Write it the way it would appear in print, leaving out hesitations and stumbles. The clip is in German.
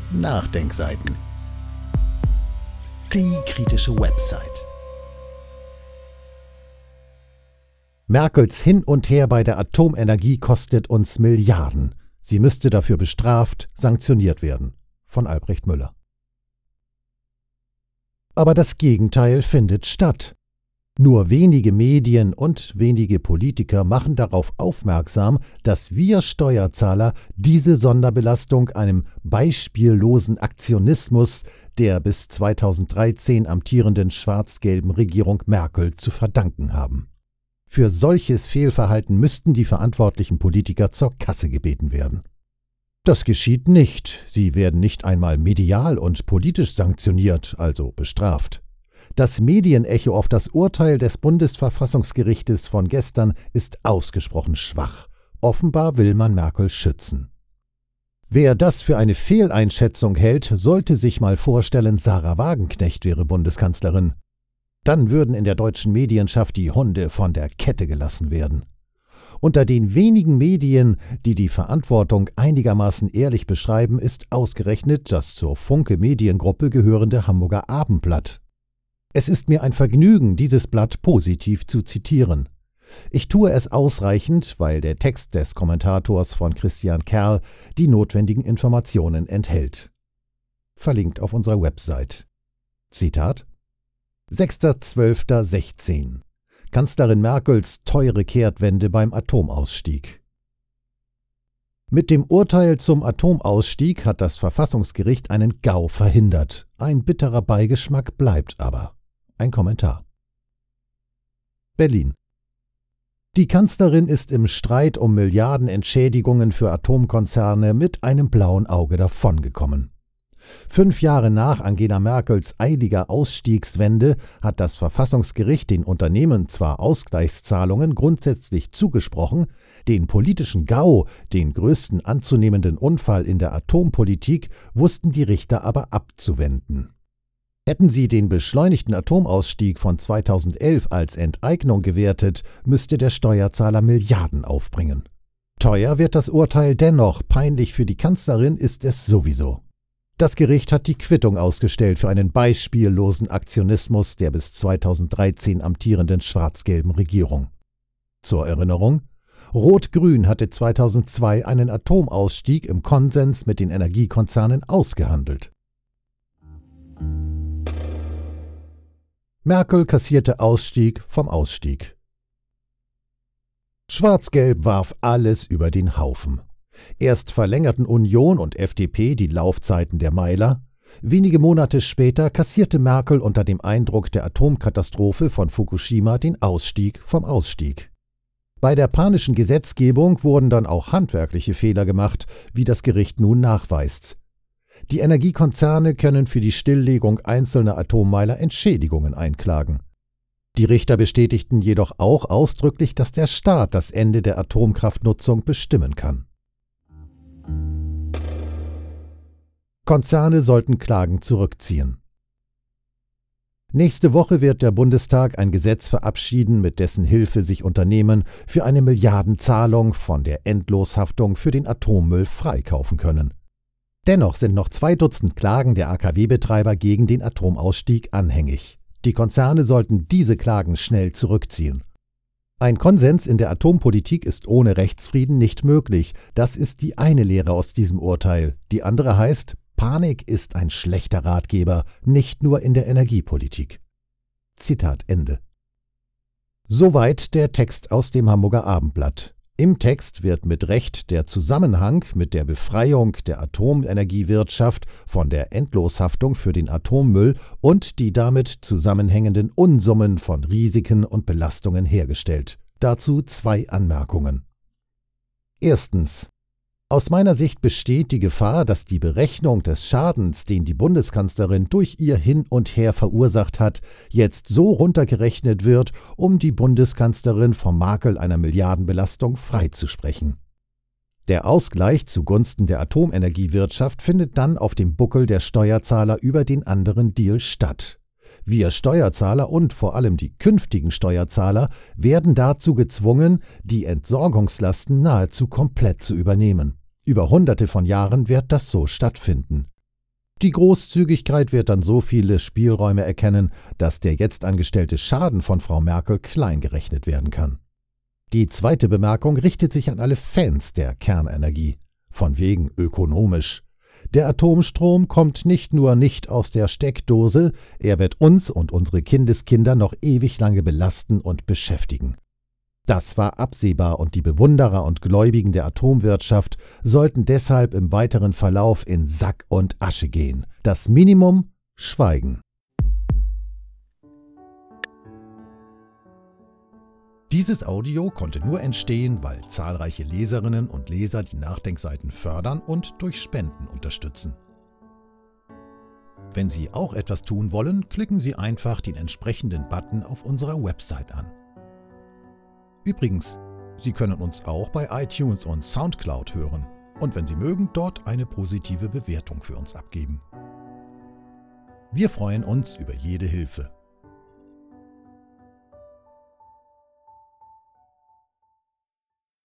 Nachdenkseiten. Die kritische Website. Merkels Hin und Her bei der Atomenergie kostet uns Milliarden. Sie müsste dafür bestraft, sanktioniert werden. Von Albrecht Müller. Aber das Gegenteil findet statt. Nur wenige Medien und wenige Politiker machen darauf aufmerksam, dass wir Steuerzahler diese Sonderbelastung einem beispiellosen Aktionismus der bis 2013 amtierenden schwarz-gelben Regierung Merkel zu verdanken haben. Für solches Fehlverhalten müssten die verantwortlichen Politiker zur Kasse gebeten werden. Das geschieht nicht. Sie werden nicht einmal medial und politisch sanktioniert, also bestraft. Das Medienecho auf das Urteil des Bundesverfassungsgerichtes von gestern ist ausgesprochen schwach. Offenbar will man Merkel schützen. Wer das für eine Fehleinschätzung hält, sollte sich mal vorstellen, Sarah Wagenknecht wäre Bundeskanzlerin. Dann würden in der deutschen Medienschaft die Hunde von der Kette gelassen werden. Unter den wenigen Medien, die die Verantwortung einigermaßen ehrlich beschreiben, ist ausgerechnet das zur Funke Mediengruppe gehörende Hamburger Abendblatt. Es ist mir ein Vergnügen, dieses Blatt positiv zu zitieren. Ich tue es ausreichend, weil der Text des Kommentators von Christian Kerl die notwendigen Informationen enthält. Verlinkt auf unserer Website. Zitat: 6.12.16 Kanzlerin Merkels teure Kehrtwende beim Atomausstieg. Mit dem Urteil zum Atomausstieg hat das Verfassungsgericht einen GAU verhindert. Ein bitterer Beigeschmack bleibt aber. Ein Kommentar. Berlin. Die Kanzlerin ist im Streit um Milliardenentschädigungen für Atomkonzerne mit einem blauen Auge davongekommen. 5 Jahre nach Angela Merkels eiliger Ausstiegswende hat das Verfassungsgericht den Unternehmen zwar Ausgleichszahlungen grundsätzlich zugesprochen, den politischen GAU, den größten anzunehmenden Unfall in der Atompolitik, wussten die Richter aber abzuwenden. Hätten sie den beschleunigten Atomausstieg von 2011 als Enteignung gewertet, müsste der Steuerzahler Milliarden aufbringen. Teuer wird das Urteil dennoch, peinlich für die Kanzlerin ist es sowieso. Das Gericht hat die Quittung ausgestellt für einen beispiellosen Aktionismus der bis 2013 amtierenden schwarz-gelben Regierung. Zur Erinnerung: Rot-Grün hatte 2002 einen Atomausstieg im Konsens mit den Energiekonzernen ausgehandelt. Merkel kassierte Ausstieg vom Ausstieg. Schwarz-Gelb warf alles über den Haufen. Erst verlängerten Union und FDP die Laufzeiten der Meiler. Wenige Monate später kassierte Merkel unter dem Eindruck der Atomkatastrophe von Fukushima den Ausstieg vom Ausstieg. Bei der panischen Gesetzgebung wurden dann auch handwerkliche Fehler gemacht, wie das Gericht nun nachweist. Die Energiekonzerne können für die Stilllegung einzelner Atommeiler Entschädigungen einklagen. Die Richter bestätigten jedoch auch ausdrücklich, dass der Staat das Ende der Atomkraftnutzung bestimmen kann. Konzerne sollten Klagen zurückziehen. Nächste Woche wird der Bundestag ein Gesetz verabschieden, mit dessen Hilfe sich Unternehmen für eine Milliardenzahlung von der Endloshaftung für den Atommüll freikaufen können. Dennoch sind noch 2 Dutzend Klagen der AKW-Betreiber gegen den Atomausstieg anhängig. Die Konzerne sollten diese Klagen schnell zurückziehen. Ein Konsens in der Atompolitik ist ohne Rechtsfrieden nicht möglich. Das ist die eine Lehre aus diesem Urteil. Die andere heißt: Panik ist ein schlechter Ratgeber, nicht nur in der Energiepolitik. Zitat Ende. Soweit der Text aus dem Hamburger Abendblatt. Im Text wird mit Recht der Zusammenhang mit der Befreiung der Atomenergiewirtschaft von der Endloshaftung für den Atommüll und die damit zusammenhängenden Unsummen von Risiken und Belastungen hergestellt. Dazu 2 Anmerkungen. Erstens. Aus meiner Sicht besteht die Gefahr, dass die Berechnung des Schadens, den die Bundeskanzlerin durch ihr Hin und Her verursacht hat, jetzt so runtergerechnet wird, um die Bundeskanzlerin vom Makel einer Milliardenbelastung freizusprechen. Der Ausgleich zugunsten der Atomenergiewirtschaft findet dann auf dem Buckel der Steuerzahler über den anderen Deal statt. Wir Steuerzahler und vor allem die künftigen Steuerzahler werden dazu gezwungen, die Entsorgungslasten nahezu komplett zu übernehmen. Über Hunderte von Jahren wird das so stattfinden. Die Großzügigkeit wird dann so viele Spielräume erkennen, dass der jetzt angestellte Schaden von Frau Merkel klein gerechnet werden kann. Die zweite Bemerkung richtet sich an alle Fans der Kernenergie. Von wegen ökonomisch. Der Atomstrom kommt nicht nur nicht aus der Steckdose, er wird uns und unsere Kindeskinder noch ewig lange belasten und beschäftigen. Das war absehbar und die Bewunderer und Gläubigen der Atomwirtschaft sollten deshalb im weiteren Verlauf in Sack und Asche gehen. Das Minimum: Schweigen. Dieses Audio konnte nur entstehen, weil zahlreiche Leserinnen und Leser die Nachdenkseiten fördern und durch Spenden unterstützen. Wenn Sie auch etwas tun wollen, klicken Sie einfach den entsprechenden Button auf unserer Website an. Übrigens, Sie können uns auch bei iTunes und Soundcloud hören und wenn Sie mögen, dort eine positive Bewertung für uns abgeben. Wir freuen uns über jede Hilfe.